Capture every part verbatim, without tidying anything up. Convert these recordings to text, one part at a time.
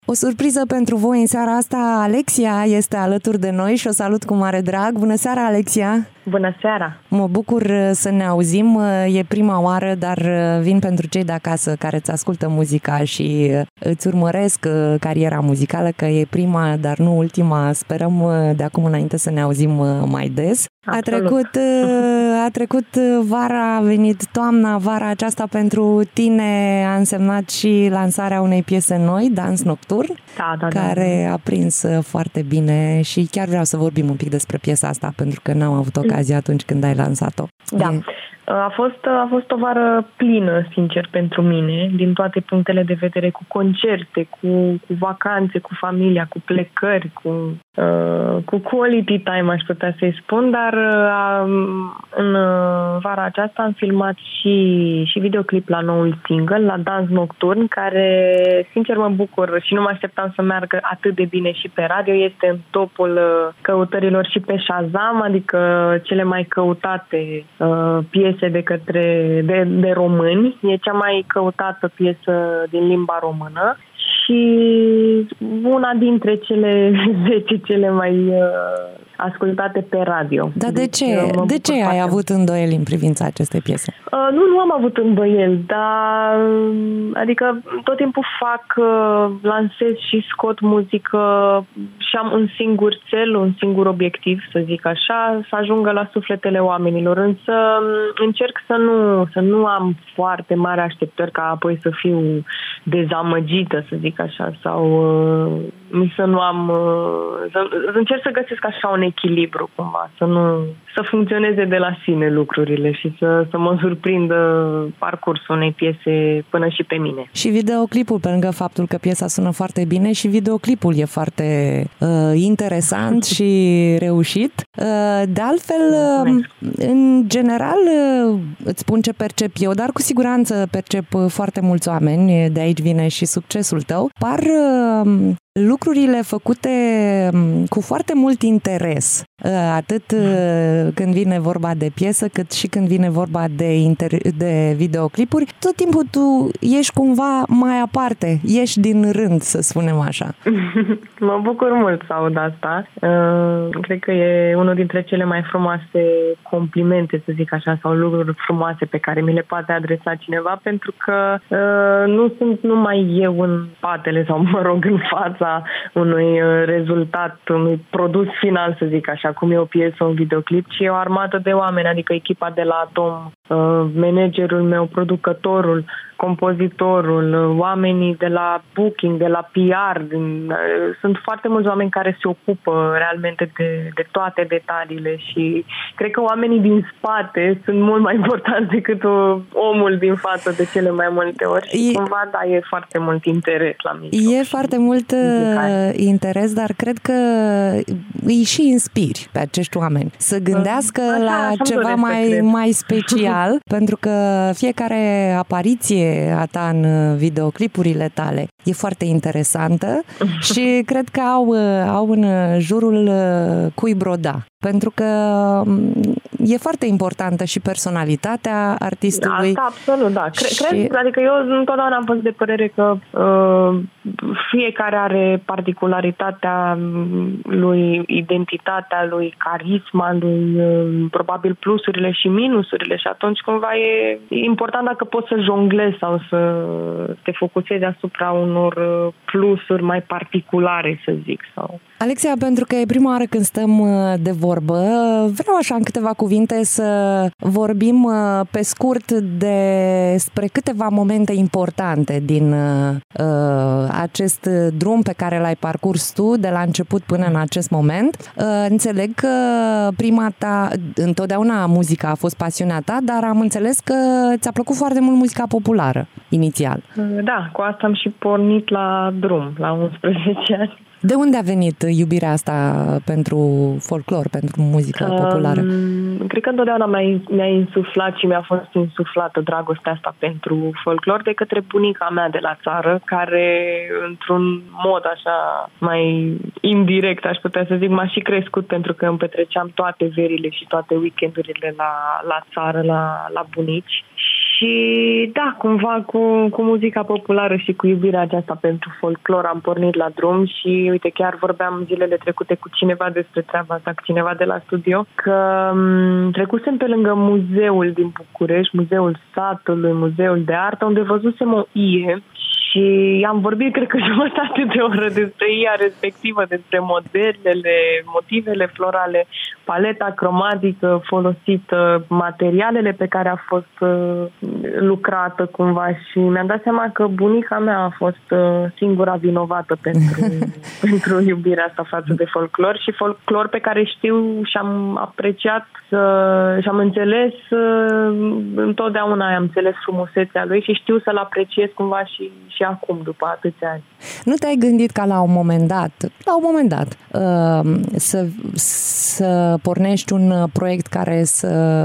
O surpriză pentru voi în seara asta, Alexia este alături de noi și o salut cu mare drag. Bună seara, Alexia! Bună seara! Mă bucur să ne auzim, e prima oară, dar vin pentru cei de acasă care îți ascultă muzica și îți urmăresc cariera muzicală, că e prima, dar nu ultima. Sperăm de acum înainte să ne auzim mai des. A trecut, a trecut vara, a venit toamna, vara aceasta pentru tine a însemnat și lansarea unei piese noi, Dans Nocturn, da, da, care da. a prins foarte bine și chiar vreau să vorbim un pic despre piesa asta, pentru că n-am avut ocazia atunci când ai lansat-o. Da. E... A fost, a fost o vară plină, sincer, pentru mine, din toate punctele de vedere, cu concerte, cu, cu vacanțe, cu familia, cu plecări, cu, uh, cu quality time, aș putea să-i spun, dar uh, în vara aceasta am filmat și, și videoclip la noul single, la Dans Nocturn, care, sincer, mă bucur și nu mă așteptam să meargă atât de bine și pe radio. Este în topul uh, căutărilor și pe Shazam, adică cele mai căutate uh, piese de către de, de români. E cea mai căutată piesă din limba română și una dintre cele zece cele mai uh, ascultate pe radio. Dar de ce? De ce ai foarte... avut îndoieli în privința acestei piese? Uh, nu, nu am avut îndoieli, dar adică tot timpul fac, uh, lansez și scot muzică și am un singur cel, un singur obiectiv, să zic așa, să ajungă la sufletele oamenilor. Însă încerc să nu, să nu am foarte mari așteptări ca apoi să fiu dezamăgită, să zic așa, sau uh, să nu am... Uh, să, încerc să găsesc așa un echilibru cumva, să nu... să funcționeze de la sine lucrurile și să, să mă surprindă parcursul unei piese până și pe mine. Și videoclipul, pe lângă faptul că piesa sună foarte bine, și videoclipul e foarte uh, interesant și reușit. Uh, de altfel, uh, în general, uh, îți spun ce percep eu, dar cu siguranță percep foarte mulți oameni, de aici vine și succesul tău, par uh, lucrurile făcute cu foarte mult interes, atât când vine vorba de piesă, cât și când vine vorba de, inter- de videoclipuri. Tot timpul tu ești cumva mai aparte, ești din rând, să spunem așa. Mă bucur mult să aud asta. Cred că e unul dintre cele mai frumoase complimente, să zic așa, sau lucruri frumoase pe care mi le poate adresa cineva, pentru că nu sunt numai eu în spatele sau, mă rog, în fața unui rezultat, unui produs final, să zic așa, cum e o piesă, un videoclip, ci e o armată de oameni, adică echipa de la Atom, managerul meu, producătorul, compozitorul, oamenii de la booking, de la P R. Sunt foarte mulți oameni care se ocupă realmente de, de toate detaliile și cred că oamenii din spate sunt mult mai importanți decât omul din față de cele mai multe ori și e, cumva, da, e foarte mult interes la mijloc. E foarte mult muzical. Interes, dar cred că îi și inspiri pe acești oameni să gândească așa, la așa ceva mai, mai special, pentru că fiecare apariție a ta în videoclipurile tale e foarte interesantă și cred că au, au în jurul cui broda. Pentru că e foarte importantă și personalitatea artistului. Asta absolut, da. Cre- și... Cred, adică eu întotdeauna am fost de părere că uh, fiecare are particularitatea lui, identitatea lui, carisma lui, uh, probabil plusurile și minusurile și atunci cumva e important dacă poți să jonglezi sau să te focusezi asupra unor plusuri mai particulare, să zic. Sau... Alexia, pentru că e prima oară când stăm de vorbă, vreau așa în câteva cuvinte să vorbim pe scurt despre câteva momente importante din uh, acest drum pe care l-ai parcurs tu de la început până în acest moment. Uh, înțeleg că prima ta, întotdeauna muzica a fost pasiunea ta, dar am înțeles că ți-a plăcut foarte mult muzica populară, inițial. Da, cu asta am și pornit la drum, la unsprezece ani. De unde a venit iubirea asta pentru folclor, pentru muzică populară? Um, cred că întotdeauna mi-a, mi-a insuflat și mi-a fost insuflată dragostea asta pentru folclor de către bunica mea de la țară, care, într-un mod așa mai indirect, aș putea să zic, m-a și crescut pentru că îmi petreceam toate verile și toate weekendurile la, la țară, la, la bunici. Și da, cumva cu, cu muzica populară și cu iubirea aceasta pentru folclor am pornit la drum și uite, chiar vorbeam zilele trecute cu cineva despre treaba asta, cu cineva de la studio, că m- trecusem pe lângă muzeul din București, muzeul satului, muzeul de artă, unde văzusem o ie și am vorbit, cred că jumătate de oră despre ea respectivă, despre modelele, motivele florale, paleta cromatică folosită, materialele pe care a fost uh, lucrată cumva și mi-am dat seama că bunica mea a fost uh, singura vinovată pentru, pentru iubirea asta față de folclor și folclor pe care știu și am apreciat uh, și am înțeles uh, întotdeauna am înțeles frumusețea lui și știu să-l apreciez cumva și, și acum, după atâția ani. Nu te-ai gândit ca la un moment dat, la un moment dat, uh, să, să pornești un proiect care să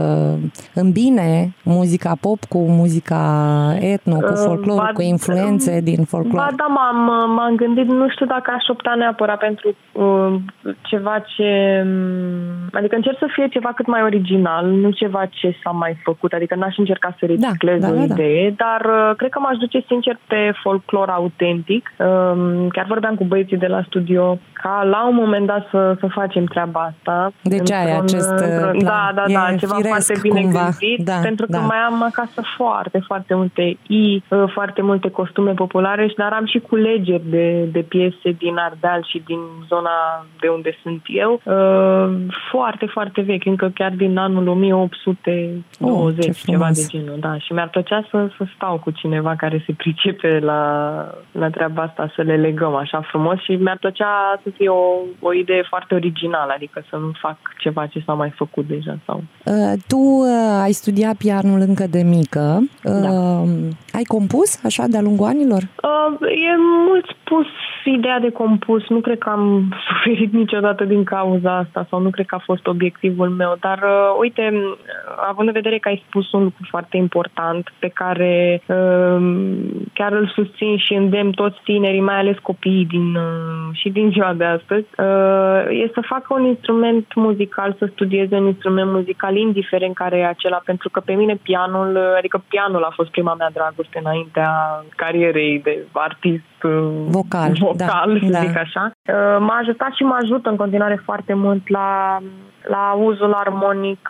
îmbine muzica pop cu muzica etno, cu folclor, uh, cu influențe din folclor? Ba da, m-am, m-am gândit, nu știu dacă aș opta neapărat pentru uh, ceva ce... Adică încerc să fie ceva cât mai original, nu ceva ce s-a mai făcut, adică n-aș încerca să reciclez da, da, o da, idee, da. dar uh, cred că m-aș duce sincer pe folclor autentic. Uh, chiar vorbeam cu băieții de la studio ca la un moment dat să, să facem treaba asta. Deci ai acest plan. Da, da, da, e ceva foarte bine cumva. gândit, da, pentru că da. mai am acasă foarte, foarte multe i, foarte multe costume populare, dar am și culegeri de, de piese din Ardeal și din zona de unde sunt eu, foarte, foarte vechi, încă chiar din anul o mie opt sute nouăzeci, oh, ceva de genul, da, și mi-ar plăcea să, să stau cu cineva care se pricepe la, la treaba asta, să le legăm așa frumos și mi-ar plăcea să fie o, o idee foarte originală, adică să nu fac ceva ce s-a mai făcut deja. Sau... Uh, tu uh, ai studiat pianul încă de mică. Uh, da. Ai compus așa de-a lungul anilor? Uh, e mult spus ideea de compus. Nu cred că am suferit niciodată din cauza asta sau nu cred că a fost obiectivul meu, dar uh, uite, având în vedere că ai spus un lucru foarte important pe care uh, chiar îl susțin și îndemn toți tinerii, mai ales copiii din, uh, și din ziua de astăzi, uh, e să facă un instrument muzical, să studieze un instrument muzical, indiferent care e acela, pentru că pe mine pianul, adică pianul a fost prima mea dragoste înaintea carierei de artist vocal, vocal da, să zic da. așa. M-a ajutat și mă ajută în continuare foarte mult la, la uzul armonic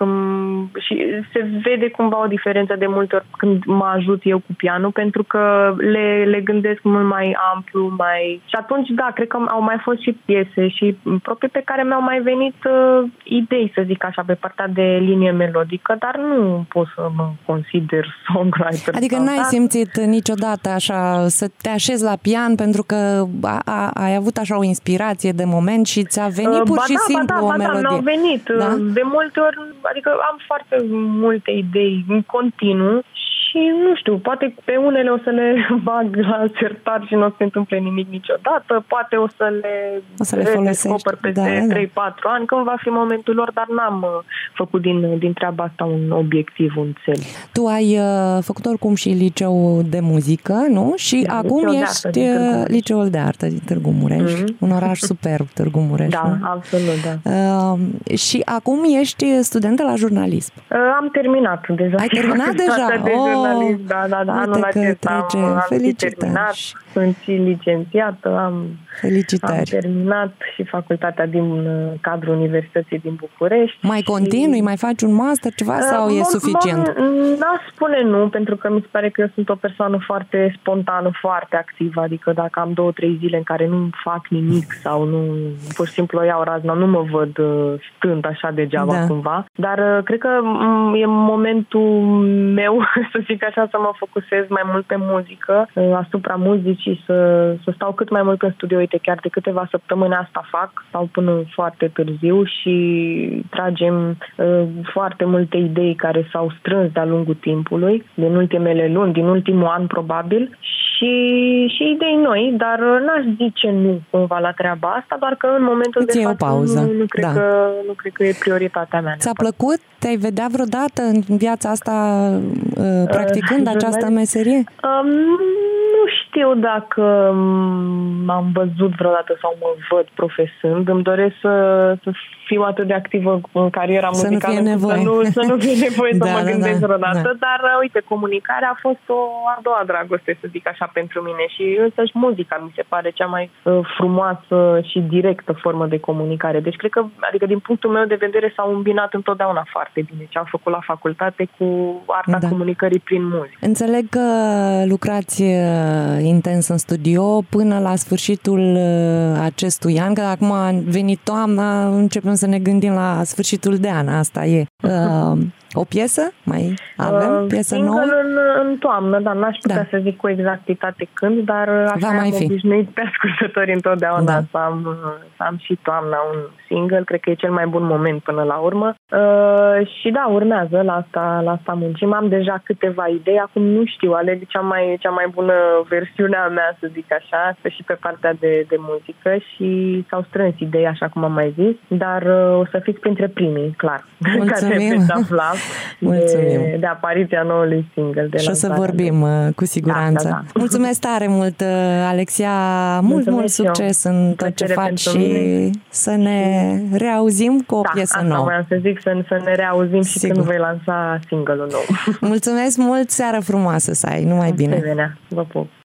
și se vede cumva o diferență de multe ori când mă ajut eu cu pianul, pentru că le, le gândesc mult mai amplu, mai... Și atunci, da, cred că au mai fost și piese și proprii pe care mi-au mai venit uh, idei, să zic așa, pe partea de linie melodică, dar nu pot să mă consider songwriter. Adică n-ai dat. simțit niciodată așa să te așezi la pian pentru că a, a, ai avut așa o inspirație de moment și ți-a venit pur ba și da, simplu ba da, o ba melodie. Da, mi-au venit. Da? De multe ori, adică am foarte multe idei în continuu și nu știu, poate pe unele o să le bag la sertar și nu o să se întâmple nimic niciodată, poate o să le, o să le redescoper peste da, trei patru ani, când va fi momentul lor, dar n-am făcut din, din treaba asta un obiectiv, un cel. Tu ai uh, făcut oricum și liceu de muzică, nu? Și da, acum ești uh, liceul de artă din Târgu Mureș, mm-hmm. un oraș superb, Târgu Mureș. Da, nu? Absolut, da. Uh, și acum ești studentă la jurnalism. Uh, am terminat deja. Ai terminat deja? De Oh, da, da, da. Anul acesta am, am terminat, sunt și licențiată, am, am terminat și facultatea din cadrul Universității din București. Mai și... continui, mai faci un master, ceva sau uh, e suficient? N-aș spune nu, pentru că mi se pare că eu sunt o persoană foarte spontană, foarte activă, adică dacă am două, trei zile în care nu fac nimic sau nu, pur și simplu o iau razna, nu mă văd stând așa degeaba da. cumva, dar cred că e momentul meu, să zic așa, să mă focusez mai mult pe muzică, asupra muzicii, să, să stau cât mai mult în studio. Uite, chiar de câteva săptămâni asta fac, stau până foarte târziu și tragem uh, foarte multe idei care s-au strâns de-a lungul timpului, din ultimele luni, din ultimul an probabil, și, și idei noi, dar n-aș zice nu cumva la treaba asta, doar că în momentul îți de față nu, nu, cred da. că, nu cred că e prioritatea mea. Ți-a plăcut? Te-ai vedea vreodată în viața asta uh, practicând uh, această meserie? Um, Nu știu dacă m-am văzut vreodată sau mă văd profesând. Îmi doresc să, să fiu atât de activă în cariera să muzicală, nu să nu, să nu fie nevoie să da, mă da, gândesc da, vreodată. da. Dar, uite, comunicarea a fost o a doua dragoste, să zic așa, pentru mine. Și însăși muzica mi se pare cea mai uh, frumoasă și directă formă de comunicare. Deci, cred că, adică, din punctul meu de vedere, s-au îmbinat întotdeauna foarte bine ce am făcut la facultate cu arta da. comunicării prin muzică. Înțeleg că lucrați intens în studio până la sfârșitul acestui an, că acum a venit toamna, începem să ne gândim la sfârșitul de an, asta e. Uh, o piesă? Mai avem uh, piesă nouă? În, în toamnă, dar n-aș putea da. să zic cu exactitate când, dar așa am obișnuit pe ascultători întotdeauna da. să, am, să am și toamna un single, cred că e cel mai bun moment până la urmă. Uh, și da, urmează, la asta, la asta muncim. Am deja câteva idei, acum nu știu, aleg cea mai, cea mai bună versiune a mea, să zic așa, și pe partea de, de muzică și s-au strâns idei, așa cum am mai zis, dar uh, o să fiți printre primii, clar. Mulțumim! De, de apariția noului single. De și o să vorbim de... cu siguranță. Da, da, da. Mulțumesc tare mult, Alexia, mult, Mulțumesc mult succes eu. în tot ce faci și mine. Să ne reauzim cu o da, piesă asta nouă. Vreau să zic, să, să ne reauzim Sigur. și când voi lansa single-ul nou. Mulțumesc mult, seară frumoasă să ai, numai bine. Vă pup.